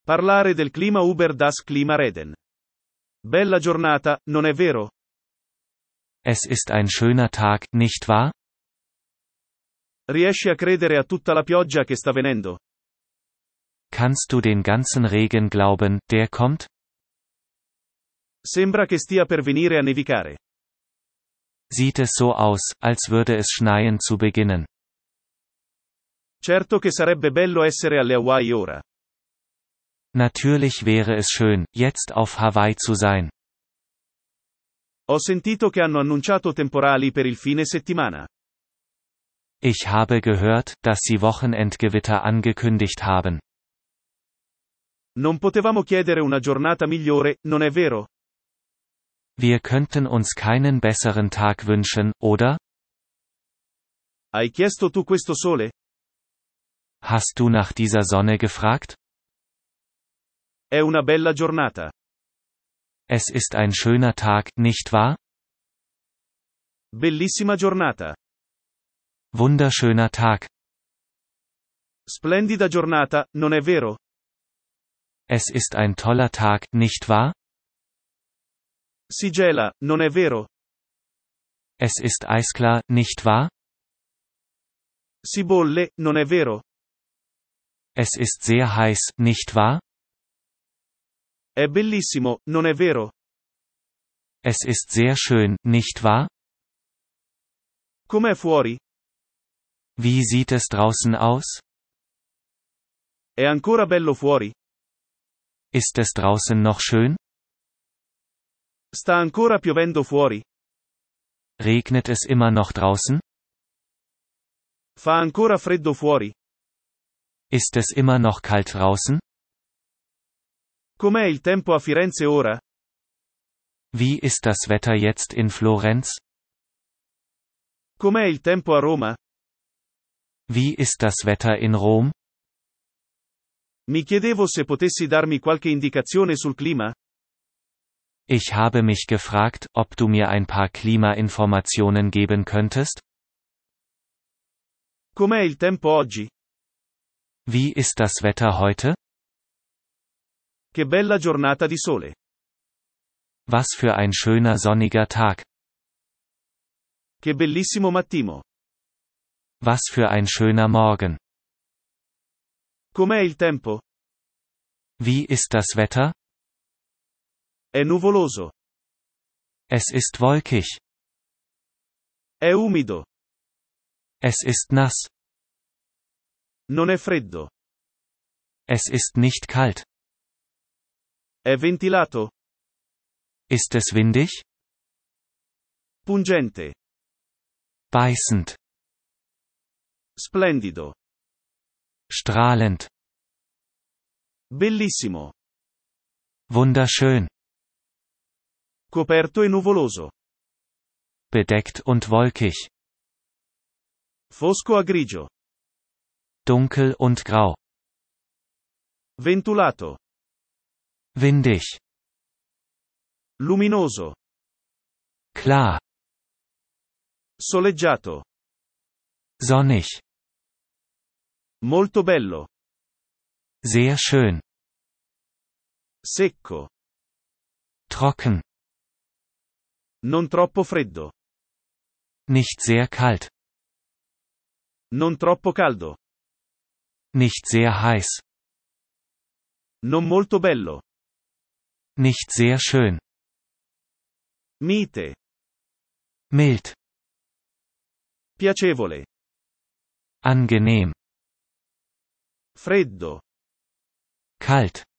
Parlare del clima über das Klima reden. Bella giornata, non è vero? Es ist ein schöner Tag, nicht wahr? Riesci a credere a tutta la pioggia che sta venendo? Kannst du den ganzen Regen glauben, der kommt? Sembra che stia per venire a nevicare. Sieht es so aus, als würde es schneien zu beginnen. Certo che sarebbe bello essere alle Hawaii ora. Natürlich wäre es schön, jetzt auf Hawaii zu sein. Ho sentito che hanno annunciato temporali per il fine settimana. Ich habe gehört, dass sie Wochenendgewitter angekündigt haben. Non potevamo chiedere una giornata migliore, non è vero? Wir könnten uns keinen besseren Tag wünschen, oder? Hai chiesto tu questo sole? Hast du nach dieser Sonne gefragt? È una bella giornata. Es ist ein schöner Tag, nicht wahr? Bellissima giornata. Wunderschöner Tag. Splendida giornata, non è vero? Es ist ein toller Tag, nicht wahr? Si gela, non è vero? Es ist eisklar, nicht wahr? Si bolle, non è vero? Es ist sehr heiß, nicht wahr? È bellissimo, non è vero? Es ist sehr schön, nicht wahr? Com'è fuori? Wie sieht es draußen aus? È ancora bello fuori? Ist es draußen noch schön? Sta ancora piovendo fuori? Regnet es immer noch draußen? Fa ancora freddo fuori? Ist es immer noch kalt draußen? Com'è il tempo a Firenze ora? Wie ist das Wetter jetzt in Florenz? Com'è il tempo a Roma? Wie ist das Wetter in Rom? Mi chiedevo se potessi darmi qualche indicazione sul clima? Ich habe mich gefragt, ob du mir ein paar Klimainformationen geben könntest? Com'è il tempo oggi? Wie ist das Wetter heute? Che bella giornata di sole. Was für ein schöner sonniger Tag. Che bellissimo mattino. Was für ein schöner Morgen. Com'è il tempo? Wie ist das Wetter? È nuvoloso. Es ist wolkig. È umido. Es ist nass. Non è freddo. Es ist nicht kalt. È ventilato. Ist es windig? Pungente. Beißend. Splendido. Strahlend. Bellissimo. Wunderschön. Coperto e nuvoloso. Bedeckt und wolkig. Fosco a grigio. Dunkel und grau. Ventulato. Windig. Luminoso. Klar. Soleggiato. Sonnig. Molto bello. Sehr schön. Secco. Trocken. Non troppo freddo. Nicht sehr kalt. Non troppo caldo. Nicht sehr heiß. Non molto bello. Nicht sehr schön. Mite. Mild. Piacevole. Angenehm. Freddo. Kalt.